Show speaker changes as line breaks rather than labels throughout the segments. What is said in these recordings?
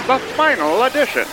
the final edition.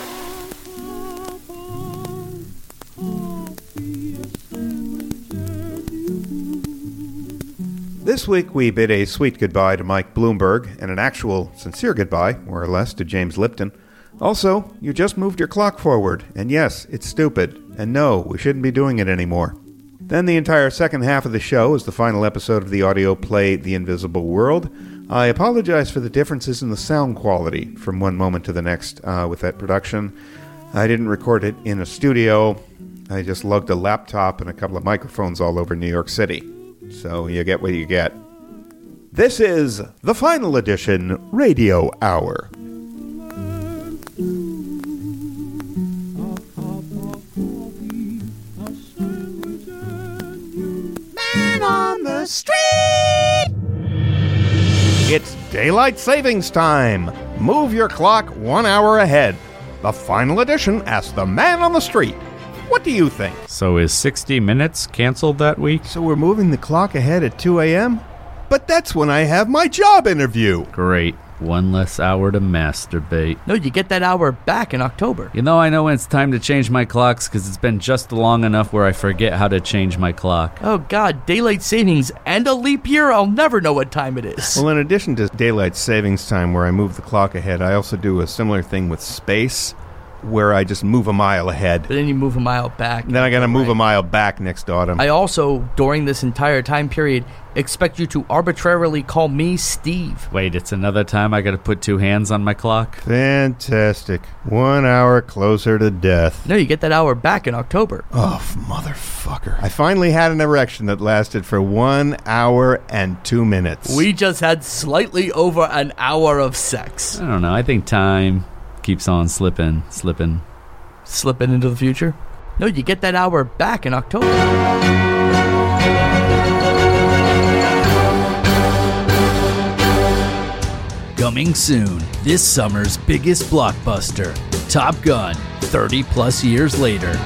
This week we bid a sweet goodbye to Mike Bloomberg and an actual sincere goodbye, more or less, to James Lipton. Also, you just moved your clock forward, and yes, it's stupid, and no, we shouldn't be doing it anymore. Then the entire second half of the show is the final episode of the audio play The Invisible World. I apologize for the differences in the sound quality from one moment to the next with that production. I didn't record it in a studio. I just lugged a laptop and a couple of microphones all over New York City. So you get what you get. This is the Final Edition Radio Hour.
Man on the street!
It's Daylight Savings Time. Move your clock 1 hour ahead. The Final Edition asks the man on the street, what do you think?
So is 60 Minutes canceled that week?
So we're moving the clock ahead at 2 a.m.? But that's when I have my job interview.
Great. One less hour to masturbate.
No, you get that hour back in October.
You know, I know when it's time to change my clocks because it's been just long enough where I forget how to change my clock.
Oh, God, daylight savings and a leap year, I'll never know what time it is.
Well, in addition to daylight savings time where I move the clock ahead, I also do a similar thing with space, where I just move a mile ahead.
But then you move a mile back.
Then I gotta move a mile back next autumn.
I also, during this entire time period, expect you to arbitrarily call me Steve.
Wait, it's another time I gotta put two hands on my clock?
Fantastic. 1 hour closer to death.
No, you get that hour back in October.
Oh, motherfucker. I finally had an erection that lasted for 1 hour and 2 minutes.
We just had slightly over an hour of sex.
I don't know, I think time keeps on slipping.
Slipping into the future? No, you get that hour back in October.
Coming soon, this summer's biggest blockbuster, Top Gun, 30 plus years later.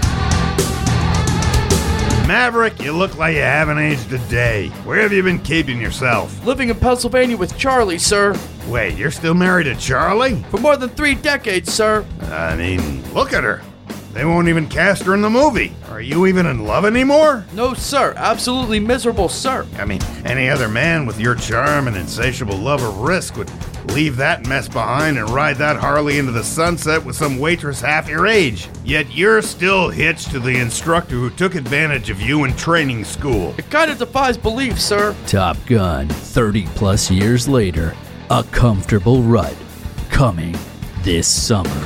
Maverick, you look like you haven't aged a day. Where have you been keeping yourself?
Living in Pennsylvania with Charlie, sir.
Wait, you're still married to Charlie?
For more than 3 decades, sir.
I mean, look at her. They won't even cast her in the movie. Are you even in love anymore?
No, sir. Absolutely miserable, sir.
I mean, any other man with your charm and insatiable love of risk would leave that mess behind and ride that Harley into the sunset with some waitress half your age. Yet you're still hitched to the instructor who took advantage of you in training school.
It kind of defies belief, sir.
Top Gun, 30 plus years later. A comfortable rut. Coming this summer.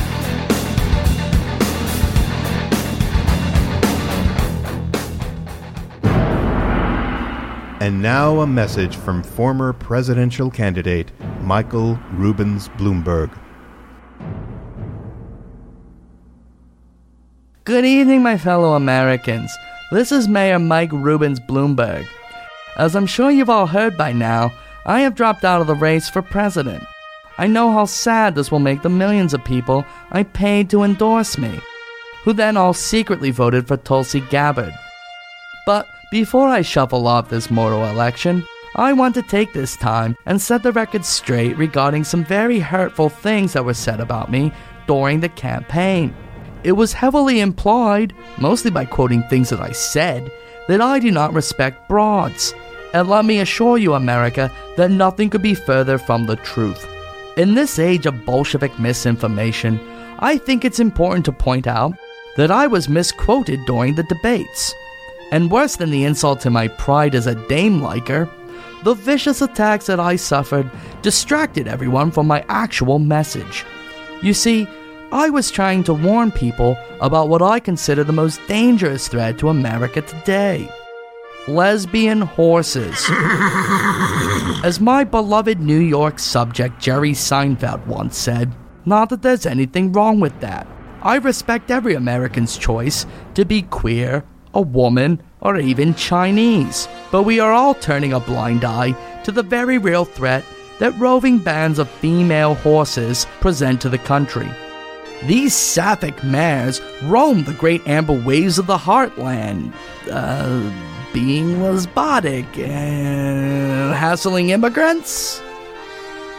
And now a message from former presidential candidate Michael Rubens Bloomberg.
Good evening, my fellow Americans. This is Mayor Mike Rubens Bloomberg. As I'm sure you've all heard by now, I have dropped out of the race for president. I know how sad this will make the millions of people I paid to endorse me, who then all secretly voted for Tulsi Gabbard. But before I shuffle off this mortal election, I want to take this time and set the record straight regarding some very hurtful things that were said about me during the campaign. It was heavily implied, mostly by quoting things that I said, that I do not respect broads. And let me assure you, America, that nothing could be further from the truth. In this age of Bolshevik misinformation, I think it's important to point out that I was misquoted during the debates. And worse than the insult to my pride as a Dame-liker, the vicious attacks that I suffered distracted everyone from my actual message. You see, I was trying to warn people about what I consider the most dangerous threat to America today. Lesbian horses. As my beloved New York subject Jerry Seinfeld once said, not that there's anything wrong with that. I respect every American's choice to be queer, a woman, or even Chinese. But we are all turning a blind eye to the very real threat that roving bands of female horses present to the country. These sapphic mares roam the great amber waves of the heartland, being lesbotic and hassling immigrants.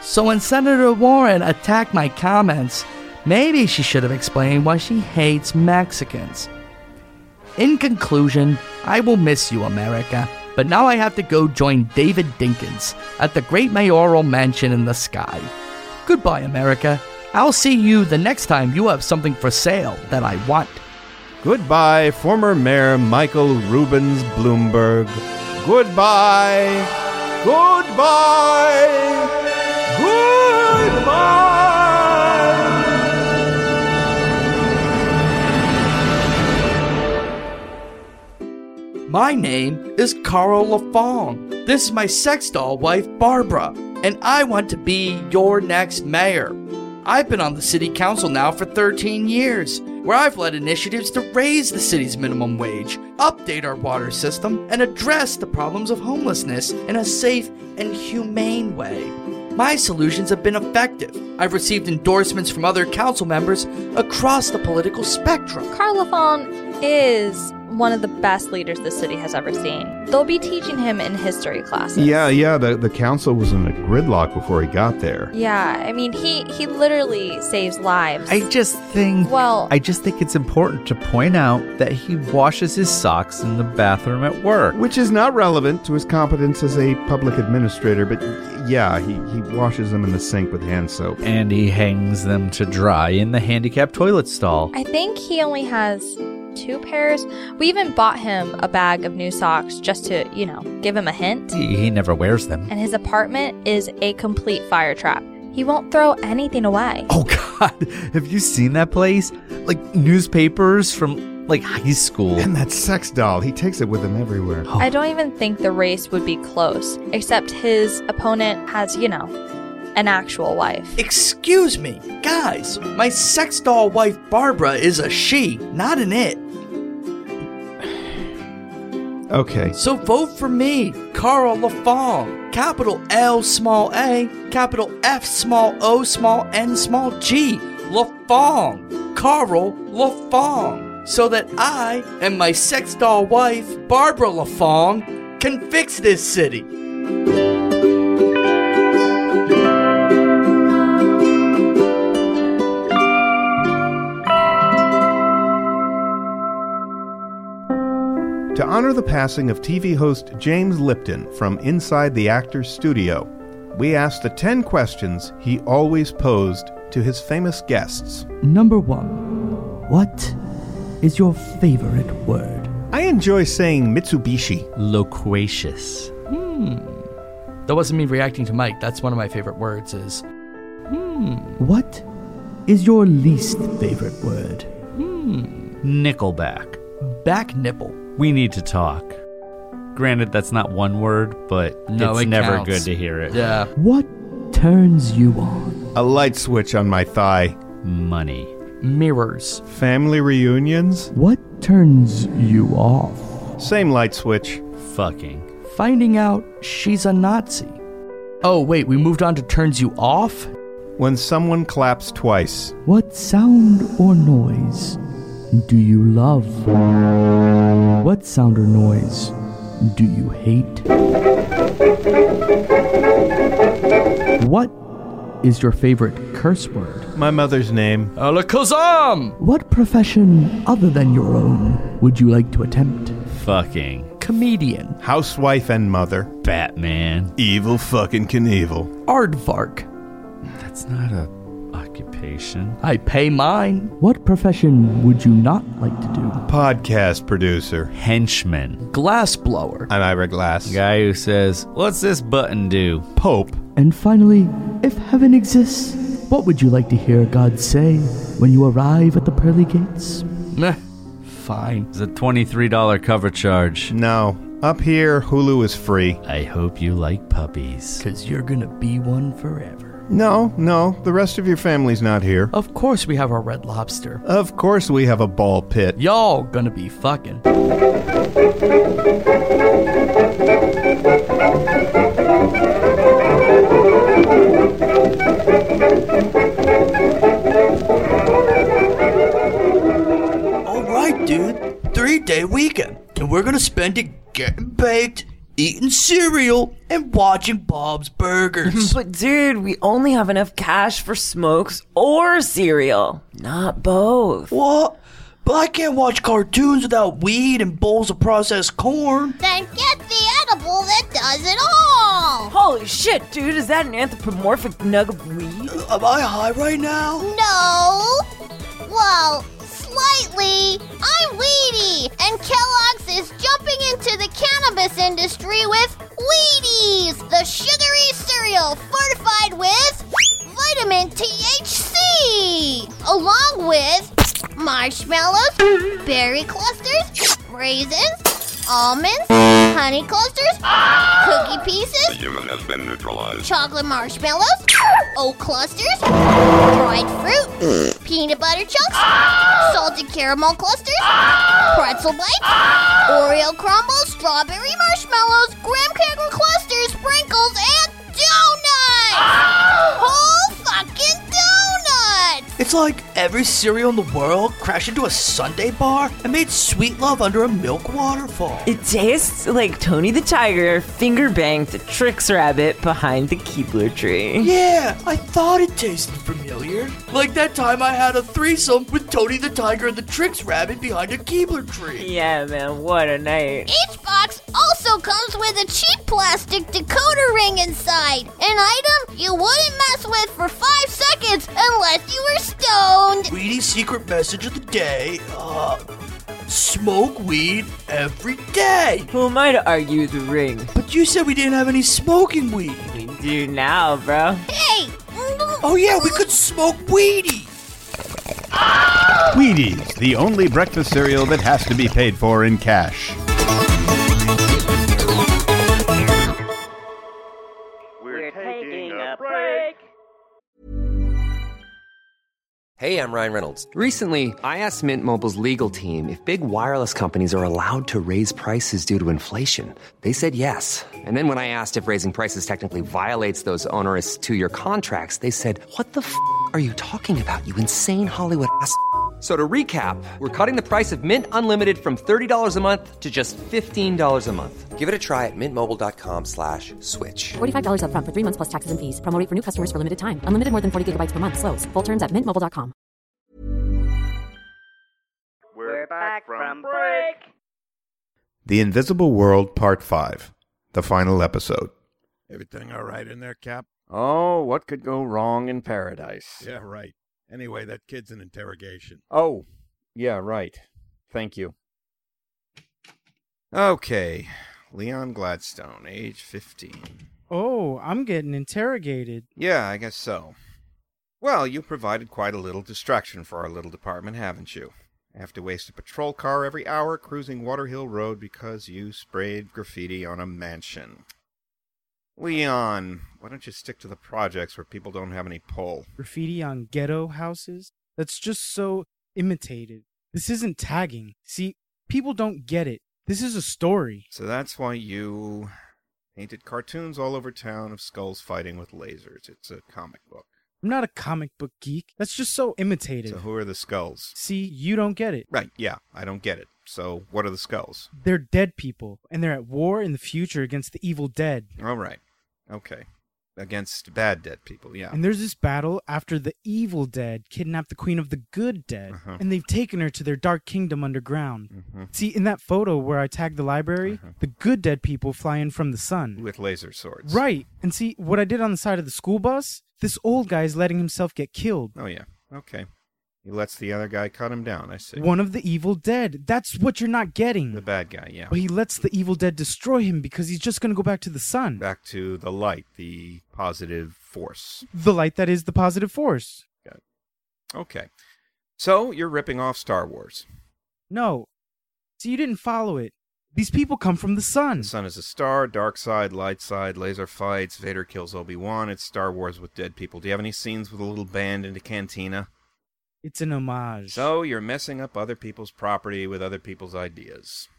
So when Senator Warren attacked my comments, maybe she should have explained why she hates Mexicans. In conclusion, I will miss you, America, but now I have to go join David Dinkins at the great mayoral mansion in the sky. Goodbye, America. I'll see you the next time you have something for sale that I want.
Goodbye, former Mayor Michael Rubens Bloomberg. Goodbye. Goodbye. Goodbye.
My name is Carl LaFong. This is my sex doll wife, Barbara, and I want to be your next mayor. I've been on the city council now for 13 years, where I've led initiatives to raise the city's minimum wage, update our water system, and address the problems of homelessness in a safe and humane way. My solutions have been effective. I've received endorsements from other council members across the political spectrum.
Carl LaFong is one of the best leaders the city has ever seen. They'll be teaching him in history classes.
Yeah, the council was in a gridlock before he got there.
Yeah, I mean, he literally saves lives.
I just think it's important to point out that he washes his socks in the bathroom at work.
Which is not relevant to his competence as a public administrator, but yeah, he washes them in the sink with hand soap.
And he hangs them to dry in the handicapped toilet stall.
I think he only has 2 pairs. We even bought him a bag of new socks just to, give him a hint.
He never wears them.
And his apartment is a complete fire trap. He won't throw anything away.
Oh, God. Have you seen that place? Like newspapers from, high school.
And that sex doll. He takes it with him everywhere.
Oh.
I don't even think the race would be close, except his opponent has, an actual wife.
Excuse me, guys, my sex doll wife Barbara is a she, not an it.
Okay.
So vote for me, Carl LaFong. Capital L small a, capital F small O small N small G. LaFong. Carl LaFong. So that I and my sex doll wife, Barbara LaFong, can fix this city.
To honor the passing of TV host James Lipton from inside the actor's studio, we asked the 10 questions he always posed to his famous guests.
Number 1. What is your favorite word?
I enjoy saying Mitsubishi.
Loquacious.
That wasn't me reacting to Mike. That's one of my favorite words is,
What is your least favorite word?
Nickelback.
back nipple.
We need to talk. Granted, that's not one word, but
No,
it's
it
never
counts.
good to hear it.
Yeah.
What turns you on?
A light switch on my thigh.
Money.
Mirrors.
Family reunions.
What turns you off?
Same light switch.
Fucking.
Finding out she's a Nazi. Oh, wait, we moved on to turns you off?
When someone claps twice.
What sound or noise do you love? What sound or noise do you hate? What is your favorite curse word?
My mother's name.
Alakazam!
What profession other than your own would you like to attempt?
Fucking.
Comedian.
Housewife and mother.
Batman.
Evil fucking Knievel.
Aardvark.
That's not a occupation.
I pay mine.
What profession would you not like to do?
Podcast producer.
Henchman.
Glassblower.
I'm Ira Glass.
Guy who says, "What's this button do?"
Pope.
And finally, if heaven exists, what would you like to hear God say when you arrive at the pearly gates?
Meh. Fine.
It's a $23 cover charge.
No. Up here, Hulu is free.
I hope you like puppies.
'Cause you're gonna be one forever.
No, the rest of your family's not here.
Of course we have our Red Lobster.
Of course we have a ball pit.
Y'all gonna be fucking. Alright, dude. 3-day weekend. And we're gonna spend it getting baked, eating cereal,
and watching Bob's Burgers.
But dude, we only have enough cash for smokes or cereal. Not both.
What? But I can't watch cartoons without weed and bowls of processed corn.
Then get the edible that does it all.
Holy shit, dude, is that an anthropomorphic nug of weed?
Am I high right now?
No. Well, slightly. I'm Wheaties, and Kellogg's is jumping into the cannabis industry with Wheaties, the sugary cereal fortified with vitamin THC, along with marshmallows, berry clusters, raisins, almonds, honey clusters, cookie pieces,
The human has been neutralized.
chocolate marshmallows, oat clusters, dried fruit, peanut butter chunks, salted caramel clusters, pretzel bites, Oreo crumbles, strawberry marshmallows, graham cracker clusters, sprinkles, and donuts! Whole fucking donuts!
It's like every cereal in the world crashed into a sundae bar and made sweet love under a milk waterfall.
It tastes like Tony the Tiger finger banged the Trix Rabbit behind the Keebler tree.
Yeah, I thought it tasted familiar. Like that time I had a threesome with Tony the Tiger and the Trix Rabbit behind a Keebler tree.
Yeah, man, what a night.
Each box also comes with a cheap plastic decoder ring inside, an item you wouldn't mess with for 5 seconds unless you were stoned.
Wheaties' secret message of the day, smoke weed every day.
Who am I to argue the ring?
But you said we didn't have any smoking weed.
We do now, bro.
Hey!
Oh yeah, we could smoke Wheaties.
Wheaties, the only breakfast cereal that has to be paid for in cash.
We're taking a break.
Hey, I'm Ryan Reynolds. Recently, I asked Mint Mobile's legal team if big wireless companies are allowed to raise prices due to inflation. They said yes. And then when I asked if raising prices technically violates those onerous 2-year contracts, they said, "What the f*** are you talking about, you insane Hollywood ass?" So to recap, we're cutting the price of Mint Unlimited from $30 a month to just $15 a month. Give it a try at mintmobile.com/switch.
$45 up front for 3 months plus taxes and fees. Promo rate for new customers for limited time. Unlimited more than 40 gigabytes per month. Slows full terms at mintmobile.com.
We're back from break.
The Invisible World Part 5, the final episode.
Everything all right in there, Cap?
Oh, what could go wrong in paradise?
Yeah, right. Anyway, that kid's in interrogation.
Oh, yeah, right. Thank you.
Okay, Leon Gladstone, age 15.
Oh, I'm getting interrogated.
Yeah, I guess so. Well, you provided quite a little distraction for our little department, haven't you? I have to waste a patrol car every hour cruising Waterhill Road because you sprayed graffiti on a mansion. Leon, why don't you stick to the projects where people don't have any pull?
Graffiti on ghetto houses? That's just so imitated. This isn't tagging. See, people don't get it. This is a story.
So that's why you painted cartoons all over town of skulls fighting with lasers. It's a comic book.
I'm not a comic book geek. That's just so imitative.
So who are the skulls?
See, you don't get it.
Right, yeah, I don't get it. So what are the skulls?
They're dead people, and they're at war in the future against the evil dead.
All right. Okay. Against bad dead people, yeah.
And there's this battle after the evil dead kidnapped the queen of the good dead, and they've taken her to their dark kingdom underground. See, in that photo where I tagged the library, the good dead people fly in from the sun.
With laser swords.
Right. And see, what I did on the side of the school bus, this old guy is letting himself get killed.
Oh, yeah. Okay. He lets the other guy cut him down, I see.
One of the evil dead. That's what you're not getting.
The bad guy, yeah.
But he lets the evil dead destroy him because he's just going to go back to the sun.
Back to the light, the positive force.
The light that is the positive force.
Got it. Okay. So, you're ripping off Star Wars.
No. See, you didn't follow it. These people come from the sun.
The sun is a star, dark side, light side, laser fights, Vader kills Obi-Wan. It's Star Wars with dead people. Do you have any scenes with a little band in the cantina?
It's an homage.
So you're messing up other people's property with other people's ideas.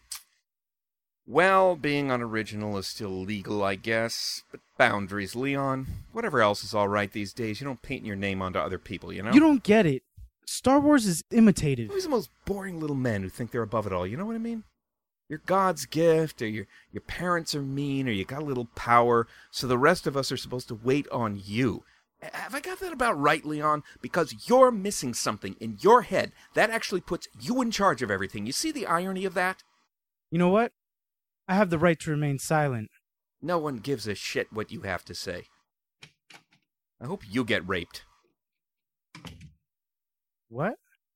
Well, being unoriginal is still legal, I guess. But boundaries, Leon. Whatever else is all right these days. You don't paint your name onto other people, you know?
You don't get it. Star Wars is imitative.
Who's the most boring little men who think they're above it all? You know what I mean?
You're God's gift, or your parents are mean, or you got a little power, so the rest of us are supposed to wait on you. Have I got that about right, Leon? Because you're missing something in your head. That actually puts you in charge of everything. You see the irony of that?
You know what? I have the right to remain silent.
No one gives a shit what you have to say. I hope you get raped.
What?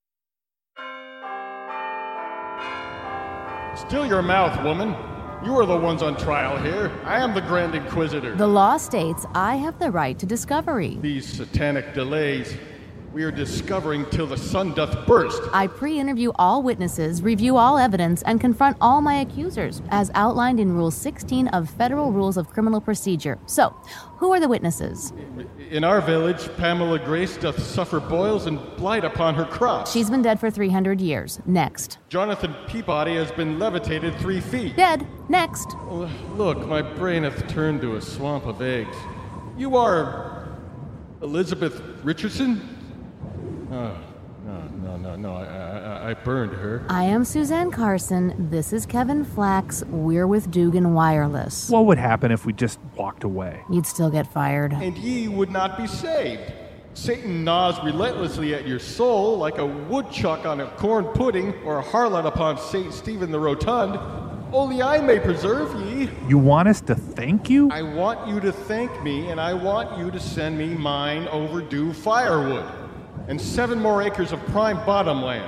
Still your mouth, woman. You are the ones on trial here. I am the Grand Inquisitor.
The law states I have the right to discovery.
These satanic delays. We are discovering till the sun doth burst.
I pre-interview all witnesses, review all evidence, and confront all my accusers, as outlined in Rule 16 of Federal Rules of Criminal Procedure. So, who are the witnesses?
In our village, Pamela Grace doth suffer boils and blight upon her crops.
She's been dead for 300 years. Next.
Jonathan Peabody has been levitated 3 feet.
Dead. Next.
Look, my brain hath turned to a swamp of eggs. You are Elizabeth Richardson? Oh, no, I burned her.
I am Suzanne Carson. This is Kevin Flax. We're with Dugan Wireless.
What would happen if we just walked away?
You'd still get fired.
And ye would not be saved. Satan gnaws relentlessly at your soul like a woodchuck on a corn pudding or a harlot upon St. Stephen the Rotund. Only I may preserve ye.
You want us to thank you?
I want you to thank me, and I want you to send me mine overdue firewood. And 7 more acres of prime bottomland.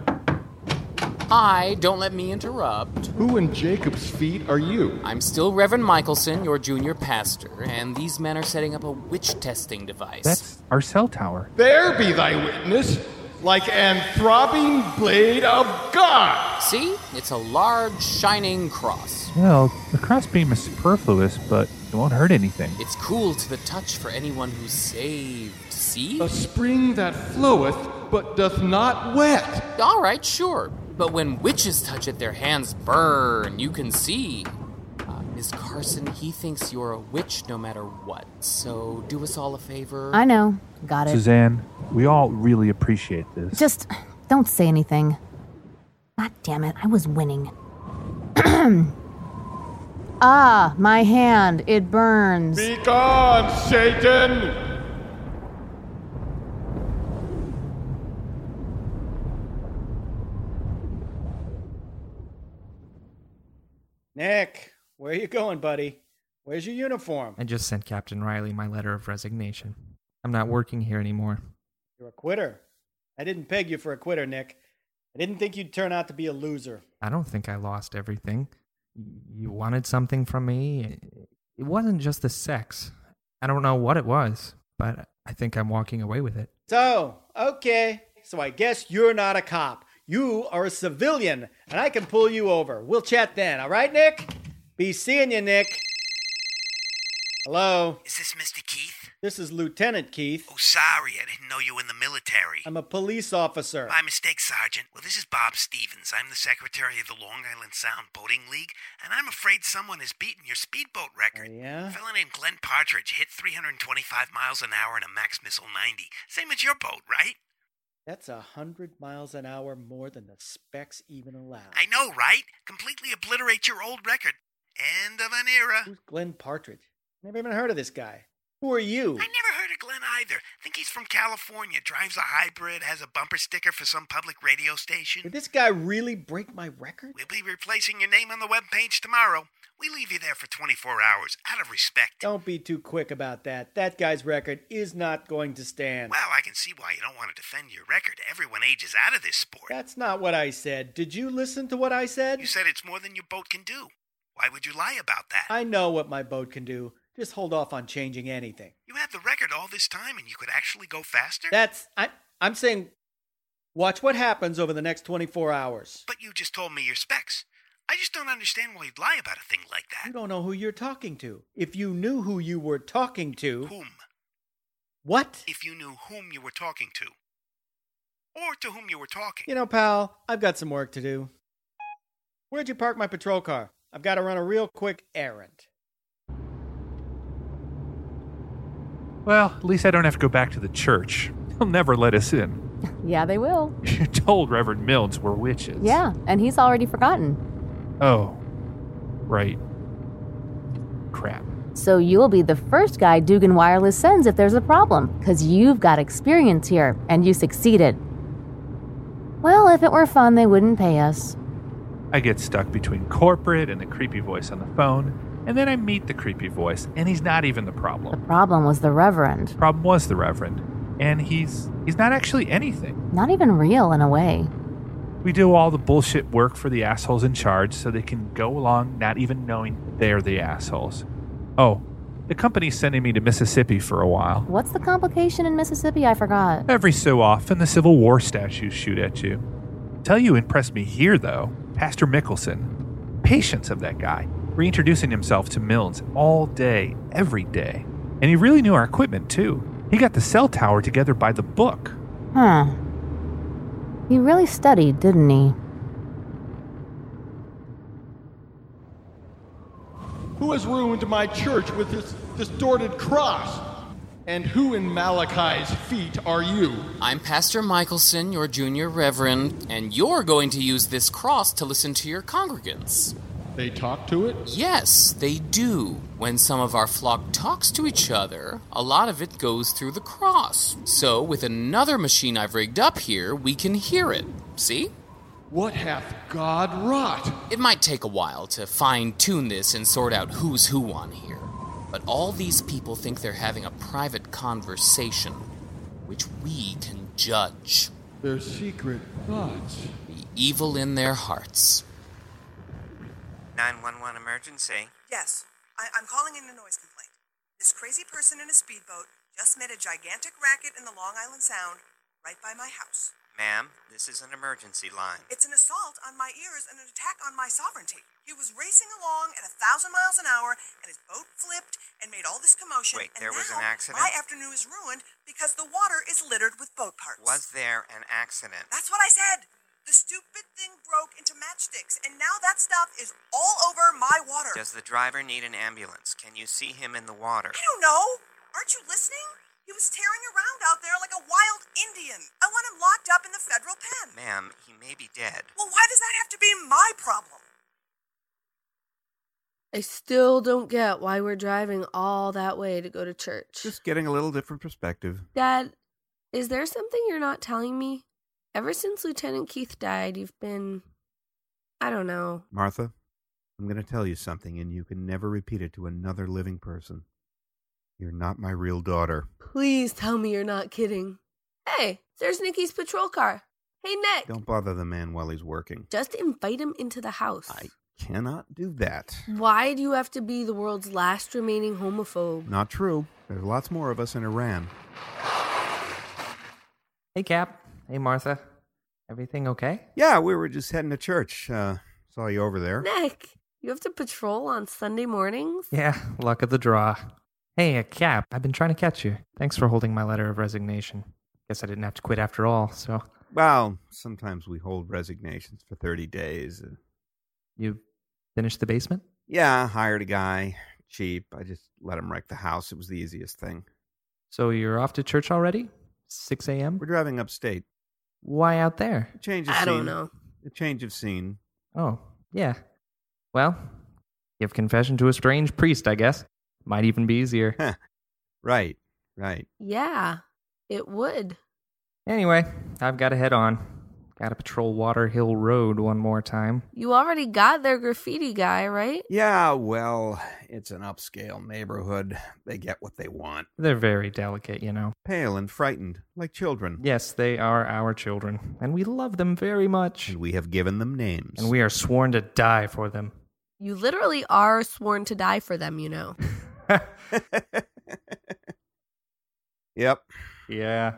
Hi, don't let me interrupt.
Who in Jacob's feet are you?
I'm still Reverend Michelson, your junior pastor, and these men are setting up a witch testing device.
That's our cell tower.
There be thy witness, like an throbbing blade of God.
See? It's a large, shining cross.
Well, the crossbeam is superfluous, but it won't hurt anything.
It's cool to the touch for anyone who's saved. See?
A spring that floweth, but doth not wet.
All right, sure. But when witches touch it, their hands burn. You can see. Miss Carson, he thinks you're a witch no matter what. So do us all a favor.
I know. Got it.
Suzanne, we all really appreciate this.
Just don't say anything. God damn it, I was winning. Ah, my hand. It burns.
Be gone, Satan!
Nick, where you going, buddy? Where's your uniform?
I just sent Captain Riley my letter of resignation. I'm not working here anymore.
You're a quitter. I didn't peg you for a quitter, Nick. I didn't think you'd turn out to be a loser.
I don't think I lost everything. You wanted something from me. It wasn't just the sex. I don't know what it was, but I think I'm walking away with it.
So, okay. So I guess you're not a cop. You are a civilian, and I can pull you over. We'll chat then, all right, Nick? Be seeing you, Nick. Hello?
Is this Mr. Keith?
This is Lieutenant Keith.
Oh, sorry, I didn't know you were in the military.
I'm a police officer.
My mistake, Sergeant. Well, this is Bob Stevens. I'm the secretary of the Long Island Sound Boating League, and I'm afraid someone has beaten your speedboat record.
Oh, yeah?
A fella named Glenn Partridge hit 325 miles an hour in a Max Missile 90. Same as your boat, right?
That's 100 miles an hour more than the specs even allow.
I know, right? Completely obliterate your old record. End of an era.
Who's Glenn Partridge? Never even heard of this guy. Who are you?
I never heard of Glenn either. Think he's from California, drives a hybrid, has a bumper sticker for some public radio station.
Did this guy really break my record?
We'll be replacing your name on the webpage tomorrow. We leave you there for 24 hours, out of respect.
Don't be too quick about that. That guy's record is not going to stand.
Well, I can see why you don't want to defend your record. Everyone ages out of this sport.
That's not what I said. Did you listen to what I said?
You said it's more than your boat can do. Why would you lie about that?
I know what my boat can do. Just hold off on changing anything.
You had the record all this time and you could actually go faster?
I'm saying, watch what happens over the next 24 hours.
But you just told me your specs. I just don't understand why you'd lie about a thing like that.
You don't know who you're talking to. If you knew who you were talking to...
Whom?
What?
If you knew whom you were talking to. Or to whom you were talking.
You know, pal, I've got some work to do. Where'd you park my patrol car? I've got to run a real quick errand.
Well, at least I don't have to go back to the church. They'll never let us in.
Yeah, they will.
You told Reverend Mills we're witches.
Yeah, and he's already forgotten.
Oh, right. Crap.
So you'll be the first guy Dugan Wireless sends if there's a problem, because you've got experience here, and you succeeded. Well, if it were fun, they wouldn't pay us.
I get stuck between corporate and the creepy voice on the phone, and then I meet the creepy voice, and he's not even the problem.
The problem was the Reverend.
Problem was the Reverend, and he's not actually anything.
Not even real in a way.
We do all the bullshit work for the assholes in charge so they can go along not even knowing they're the assholes. Oh, the company's sending me to Mississippi for a while.
What's the complication in Mississippi? I forgot.
Every so often, the Civil War statues shoot at you. Tell you impressed me here, though, Pastor Mickelson. Patience of that guy, reintroducing himself to Milnes all day, every day. And he really knew our equipment, too. He got the cell tower together by the book.
Huh. He really studied, didn't he?
Who has ruined my church with this distorted cross? And who in Malachi's feet are you?
I'm Pastor Michelson, your junior reverend, and you're going to use this cross to listen to your congregants.
They talk to it?
Yes, they do. When some of our flock talks to each other, a lot of it goes through the cross. So, with another machine I've rigged up here, we can hear it. See?
What hath God wrought?
It might take a while to fine-tune this and sort out who's who on here. But all these people think they're having a private conversation, which we can judge.
Their secret thoughts.
The evil in their hearts.
911 emergency.
Yes, I'm calling in a noise complaint. This crazy person in a speedboat just made a gigantic racket in the Long Island Sound right by my house.
Ma'am, this is an emergency line.
It's an assault on my ears and an attack on my sovereignty. He was racing along at 1,000 miles an hour, and his boat flipped and made all this commotion.
Wait,
and
there was
now
an accident?
My afternoon is ruined because the water is littered with boat parts.
Was there an accident?
That's what I said. The stupid thing broke into matchsticks, and now that stuff is all over my water.
Does the driver need an ambulance? Can you see him in the water?
I don't know. Aren't you listening? He was tearing around out there like a wild Indian. I want him locked up in the federal pen.
Ma'am, he may be dead.
Well, why does that have to be my problem?
I still don't get why we're driving all that way to go to church.
Just getting a little different perspective.
Dad, is there something you're not telling me? Ever since Lieutenant Keith died, you've been... I don't know.
Martha, I'm going to tell you something, and you can never repeat it to another living person. You're not my real daughter.
Please tell me you're not kidding. Hey, there's Nicky's patrol car. Hey, Nick.
Don't bother the man while he's working.
Just invite him into the house.
I cannot do that.
Why do you have to be the world's last remaining homophobe?
Not true. There's lots more of us in Iran.
Hey, Cap. Hey, Martha. Everything okay?
Yeah, we were just heading to church. Saw you over there.
Nick, you have to patrol on Sunday mornings?
Yeah, luck of the draw. Hey, Cap, I've been trying to catch you. Thanks for holding my letter of resignation. Guess I didn't have to quit after all, so...
Well, sometimes we hold resignations for 30 days.
You finished the basement?
Yeah, hired a guy. Cheap. I just let him wreck the house. It was the easiest thing.
So you're off to church already? 6 a.m.?
We're driving upstate.
Why out there?
A change of scene.
I don't know.
A change of scene.
Oh, yeah. Well, give confession to a strange priest, I guess. Might even be easier.
Right.
Yeah, it would.
Anyway, I've got to head on. Got to patrol Water Hill Road one more time.
You already got their graffiti guy, right?
Yeah, well, it's an upscale neighborhood. They get what they want.
They're very delicate, you know.
Pale and frightened, like children.
Yes, they are our children, and we love them very much.
And we have given them names.
And we are sworn to die for them.
You literally are sworn to die for them, you know.
Yep.
Yeah.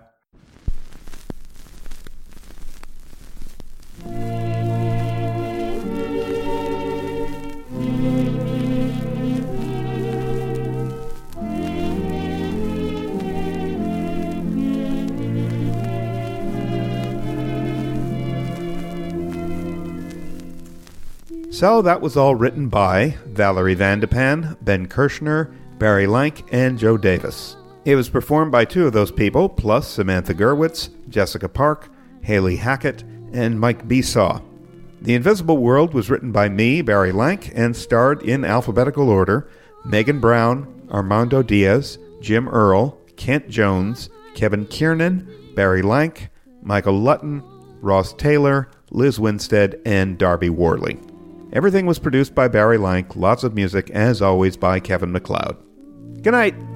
So that was all written by Valerie Vandepan, Ben Kirshner, Barry Lank, and Joe Davis. It was performed by two of those people, plus Samantha Gerwitz, Jessica Park, Haley Hackett, and Mike Besaw. The Invisible World was written by me, Barry Lank, and starred in alphabetical order Megan Brown, Armando Diaz, Jim Earl, Kent Jones, Kevin Kiernan, Barry Lank, Michael Lutton, Ross Taylor, Liz Winstead, and Darby Worley. Everything was produced by Barry Lank, lots of music, as always, by Kevin MacLeod. Good night.